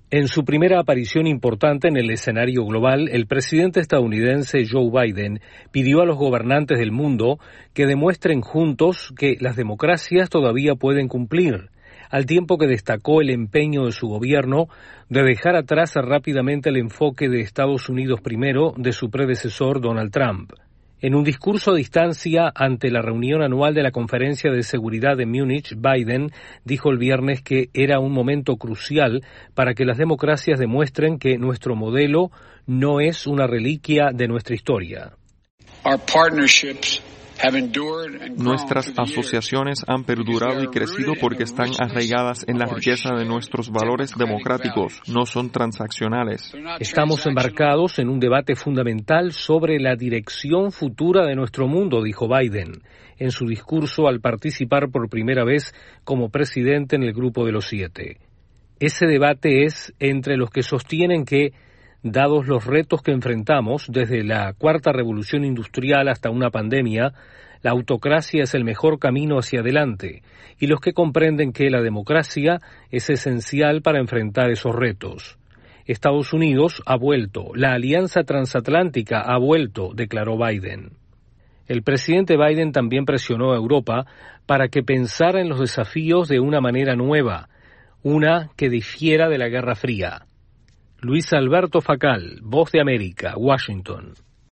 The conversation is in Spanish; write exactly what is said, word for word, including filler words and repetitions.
En su primera aparición importante en el escenario global, el presidente estadounidense Joe Biden pidió a los gobernantes del mundo que demuestren juntos que las democracias todavía pueden cumplir, al tiempo que destacó el empeño de su gobierno de dejar atrás rápidamente el enfoque de Estados Unidos primero de su predecesor Donald Trump. En un discurso a distancia ante la reunión anual de la Conferencia de Seguridad de Múnich, Biden dijo el viernes que era un momento crucial para que las democracias demuestren que nuestro modelo no es una reliquia de nuestra historia. Our partnerships Nuestras asociaciones han perdurado y crecido porque están arraigadas en la riqueza de nuestros valores democráticos, no son transaccionales. Estamos embarcados en un debate fundamental sobre la dirección futura de nuestro mundo, dijo Biden, en su discurso al participar por primera vez como presidente en el Grupo de los Siete. Ese debate es entre los que sostienen que, dados los retos que enfrentamos, desde la cuarta revolución industrial hasta una pandemia, la autocracia es el mejor camino hacia adelante, y los que comprenden que la democracia es esencial para enfrentar esos retos. Estados Unidos ha vuelto, la alianza transatlántica ha vuelto, declaró Biden. El presidente Biden también presionó a Europa para que pensara en los desafíos de una manera nueva, una que difiera de la Guerra Fría. Luis Alberto Facal, Voz de América, Washington.